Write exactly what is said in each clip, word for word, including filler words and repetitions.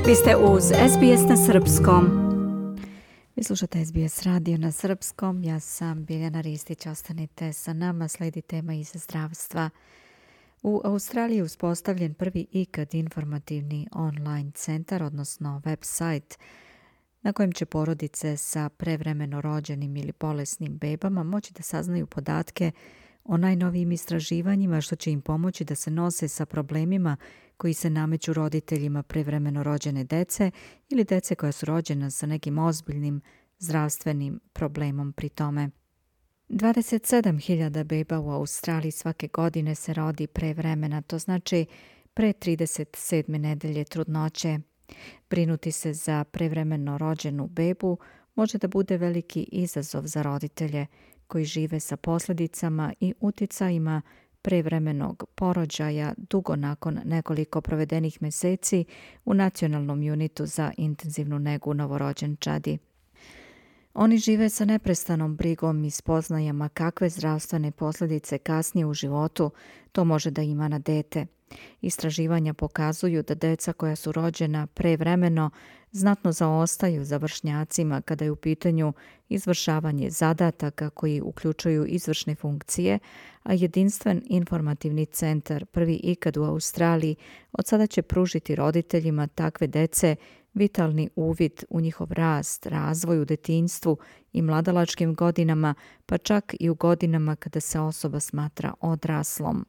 Vi ste uz S B S na srpskom. Vi slušate S B S radio na srpskom. Ja sam Biljana Ristić. Ostanite sa nama, slijedi tema iz zdravstva. U Australiji je uspostavljen prvi ikad informativni online centar, odnosno website, na kojem će porodice sa prevremeno rođenim ili bolesnim bebama moći da saznaju podatke o najnovijim istraživanjima, što će im pomoći da se nose sa problemima koji se nameću roditeljima prevremeno rođene dece ili dece koja su rođena sa nekim ozbiljnim zdravstvenim problemom pri tome. dvadeset sedam hiljada beba u Australiji svake godine se rodi pre vremena, to znači pre trideset sedme nedelje trudnoće. Brinuti se za prevremeno rođenu bebu može da bude veliki izazov za roditelje koji žive sa posljedicama i uticajima prevremenog porođaja dugo nakon nekoliko provedenih meseci u Nacionalnom unitu za intenzivnu negu novorođenčadi. Oni žive sa neprestanom brigom i spoznajama kakve zdravstvene posljedice kasnije u životu to može da ima na dete. Istraživanja pokazuju da deca koja su rođena prevremeno znatno zaostaju za vršnjacima kada je u pitanju izvršavanje zadataka koji uključuju izvršne funkcije, a jedinstven informativni centar, prvi ikad u Australiji, od sada će pružiti roditeljima takve dece vitalni uvid u njihov rast, razvoj u detinjstvu i mladalačkim godinama, pa čak i u godinama kada se osoba smatra odraslom.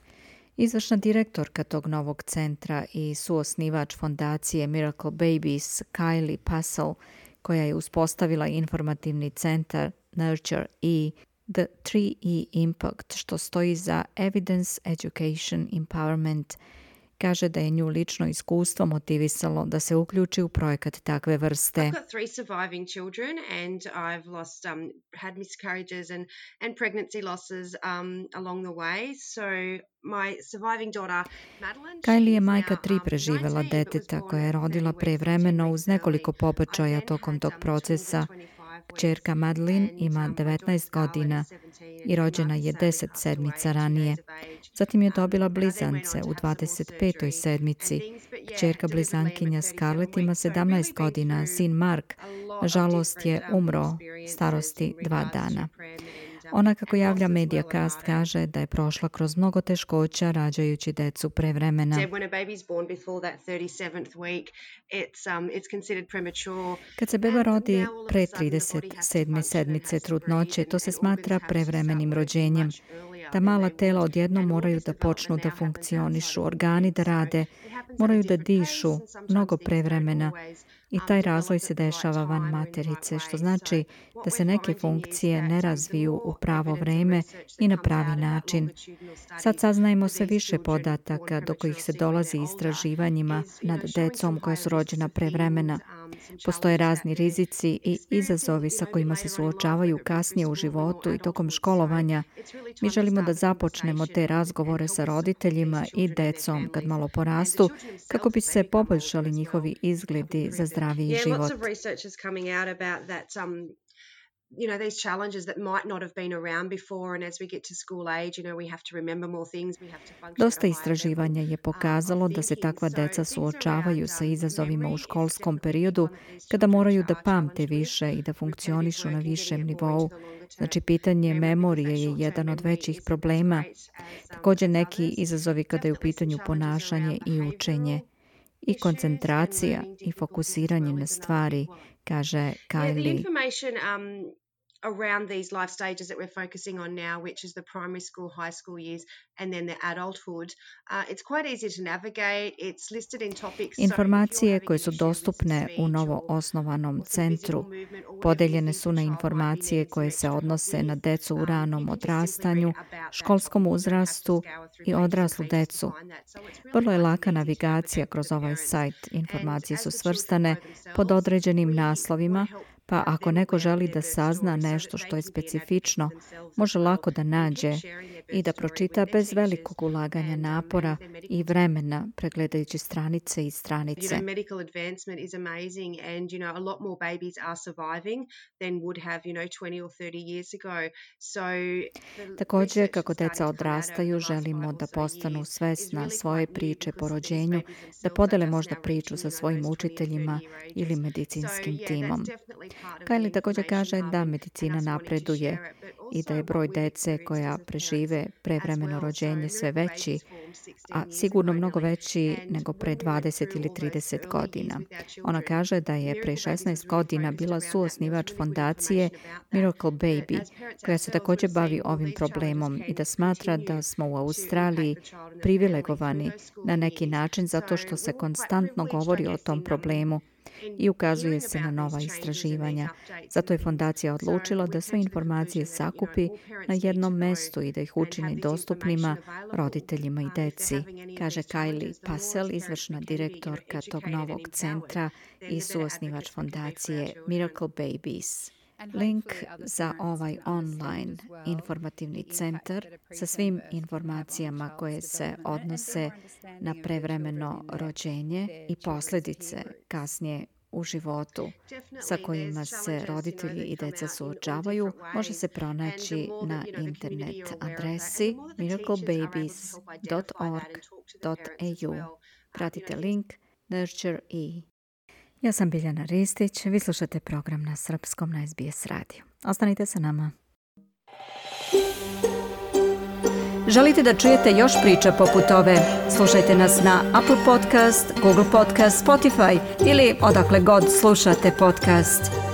Izvršna direktorka tog novog centra i suosnivač fondacije Miracle Babies, Kylie Passel, koja je uspostavila informativni centar Nurture E, The tri E Impact, što stoji za Evidence, Education, Empowerment, kaže da je nju lično iskustvo motivisalo da se uključi u projekat takve vrste. I've got three surviving children and I've lost, um, had miscarriages and, and pregnancy losses um, along the way. So my surviving daughter, Madeline, Kylie je she's majka now, tri um, preživela nineteen, but was deteta born koja je at rodila thirty weeks, prevremeno fifteen uz weeks nekoliko early. pobačaja I then tokom had, tog um, procesa. twins at twenty-five weeks Kćerka Madeline and, ima um, my daughter devetnaest Scarlett godina is seventeen i and rođena Marcus je sadly deset passed away sedmica at two ranije. days of age. Zatim je Um, dobila but I then went on blizance to u have some more dvadeset petoj surgery and sedmici. things, but yeah, Kćerka delivered Liam at blizankinja thirty-seven Scarlett ima weeks. So really sedamnaest been godina, through sin Mark, a lot of nažalost je different um, umro experiences starosti in dva regards to dana. prem and, um, Ona, kako and javlja loss as well Mediacast, about it. kaže da je prošla kroz mnogo teškoća rađajući decu prevremena. Said when a baby's born before that thirty-seventh week, it's um it's considered premature. Kad se beba And rodi now all of a pre sudden the body trideset has to sedme function and sedmice has to breathe trudnoće, and, to se and organs smatra have to start prevremenim working rođenjem. much earlier Ta than mala they tela would. odjednom And all moraju this da development počnu da now happens outside funkcionišu, of the organi womb. da So rade, it happens at a moraju da different pace dišu, and sometimes mnogo things don't prevremena. always I um, taj develop razvoj at se the right dešava van time or in the right materice, što way. So znači what da se we're neke finding is funkcije that ne um, the razviju u more pravo evidence and vreme research i that na comes pravi out of that način. longitudinal Sad study saznajemo for sve these više children born podataka do premature kojih se see when dolazi they're older istraživanjima is, you nad know, showing some decom koja higher su risks rođena of prevremena. things, um, some Postoje challenges razni that they're rizici i experiencing, izazovi you sa know, a bit kojima se later on in life, suočavaju whether it be through kasnije u school or životu i tokom adulthood. So školovanja. it's really Mi time to želimo da start the započnemo te conversation and, and razgovore help sa us support roditeljima these i children and their decom kad families malo and the porastu, children kako themselves bi as they se become older poboljšali as well, njihovi help izgledi improve za them. zdraviji Yeah, lots život. of research is coming out about that um you know, these challenges that might not have been around before, and as we get to school age, you know, we have to remember more things, we have to function at Dosta a higher level istraživanja je um, pokazalo of da se thinking. takva So deca things suočavaju around sa um, izazovima u memory is školskom definitely periodu one that these kada children moraju da are pamte challenged with. više i da Repetitive funkcionišu na work and višem getting it more into nivou. the longer term Znači, pitanje memory, because that memorije je short-term jedan od memory većih isn't as problema. great as, um, Također as neki others. izazovi kada je u Definitely some pitanju challenges ponašanje around i učenje behavioural i issues and koncentracija learning i difficulties as fokusiranje well na is another stvari, big one. kaže Yeah, the Kylie. information um, around these life stages that we're focusing on now, which is the primary school, high school years, and then the adulthood, uh, it's quite easy to navigate. It's listed in topics. So if you're Informacije having koje an su issue with dostupne u speech novo or, osnovanom or some physical centru movement or whatever you podeljene think su your na child might be informacije needing some koje se extra help odnose na with, decu u um, you ranom can just simply read odrastanju, about that školskom topic. You don't have to uzrastu scour through i pages and odraslu pages to decu. find that. So it's really Vrlo je nice and laka easy to navigacija navigate for kroz the ovaj parents. sajt. And Informacije as su the children svrstane grow themselves, pod određenim we naslovima, want to help pa have ako them neko aware of želi their da birth sazna story so nešto that što they je can be an advocate for specifično, themselves as može well lako da and keep nađe sharing their i da pročita bez velikog ulaganja napora i vremena pregledajući stranice i stranice. You know, medical advancement is amazing, and you know, a lot more babies are surviving than would have, you know, twenty or thirty years ago. So također, kako deca odrastaju, želimo da postanu svesna svoje priče po rođenju, da podele možda priču sa svojim učiteljima ili medicinskim timom. Kylie također kaže da medicina napreduje i da je broj dece koja prežive prevremeno rođenje sve veći, a sigurno mnogo veći nego pre dvadeset ili trideset godina. Ona kaže da je pre šesnaest godina bila suosnivač fondacije Miracle Baby, koja se također bavi ovim problemom i da smatra da smo u Australiji privilegovani na neki način zato što se konstantno govori o tom problemu i ukazuje se na nova istraživanja. Zato je fondacija odlučila da sve informacije sakupi na jednom mestu i da ih učini dostupnima roditeljima i deci, kaže Kylie Passell, izvršna direktorka tog novog centra i suosnivač fondacije Miracle Babies. Link za ovaj online informativni centar sa svim informacijama koje se odnose na prevremeno rođenje i posljedice kasnije u životu sa kojima se roditelji i deca suočavaju može se pronaći na internet adresi miracle babies dot org dot a u. Pratite link Nurture E. Ja sam Biljana Ristić, vi slušate program na srpskom na S B S radiju. Ostanite sa nama. Želite da čujete još priča poput ove? Slušajte nas na Apple Podcast, Google Podcast, Spotify ili odakle god slušate podcast.